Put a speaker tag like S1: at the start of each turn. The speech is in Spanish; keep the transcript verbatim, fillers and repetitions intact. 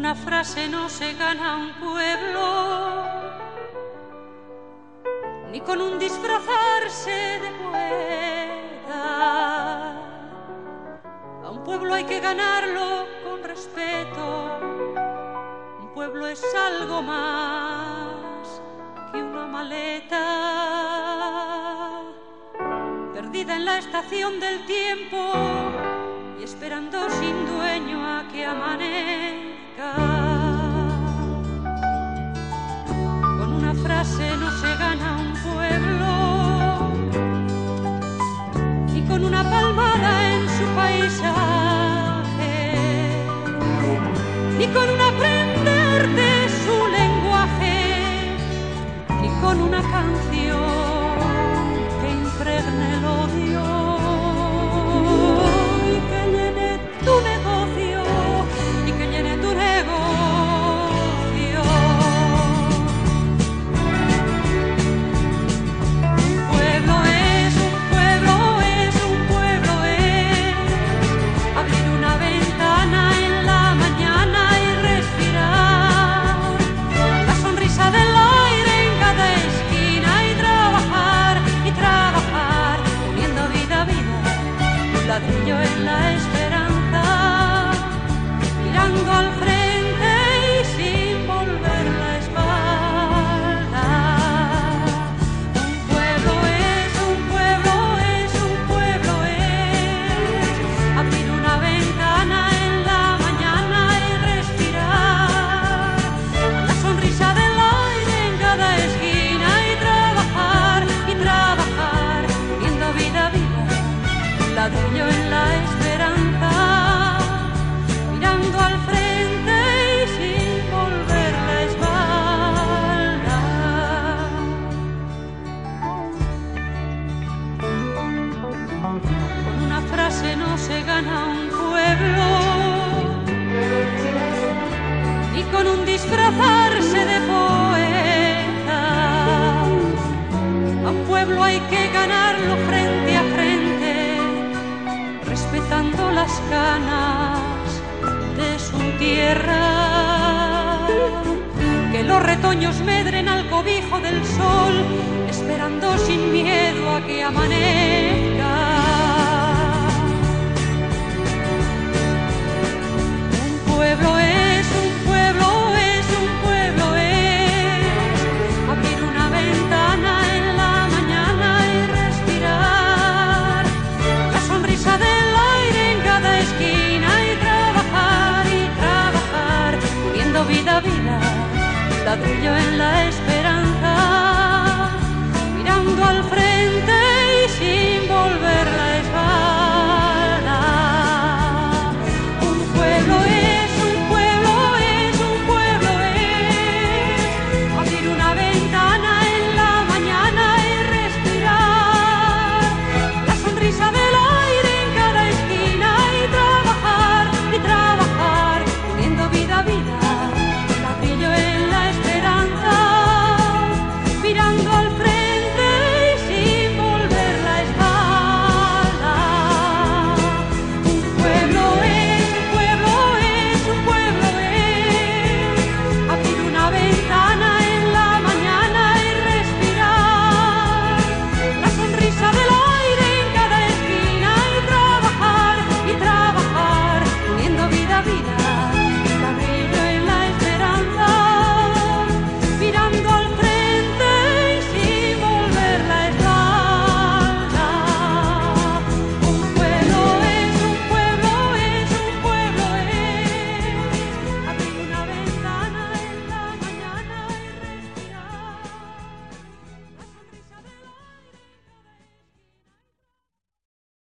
S1: una frase no se gana un pueblo, ni con un disfrazarse de poeta. A un pueblo hay que ganarlo con respeto. Un pueblo es algo más que una maleta perdida en la estación del tiempo y esperando sin dueño a que amanezca. Con una frase no se gana un pueblo, ni con una palmada en su paisaje, ni con un aprender de su lenguaje, ni con una canción que impregne el odio y que llene tu negocio, y que llene tu negocio. Un pueblo es, un pueblo es, un pueblo es abrir una ventana en la mañana y respirar la sonrisa del aire en cada esquina y trabajar, y trabajar poniendo vida viva, un ladrillo en la esperanza, mirando al frente y sin volver la espalda. Un pueblo es, un pueblo es, un pueblo es abrir una ventana en la mañana y respirar la sonrisa del aire en cada esquina y trabajar, y trabajar viendo vida viva, un ladrillo en la esperanza, mirando al frente y sin volver la espalda. Con una frase no se gana un pueblo, ni con un disfrazarse de poeta. A un pueblo hay que ganarlo frente a frente, respetando las canas de su tierra. Que los retoños medren al cobijo del sol, esperando sin miedo a que amanezca. Un pueblo es, un pueblo es, un pueblo es abrir una ventana en la mañana y respirar la sonrisa del aire en cada esquina y trabajar, y trabajar poniendo vida, vida, ladrillo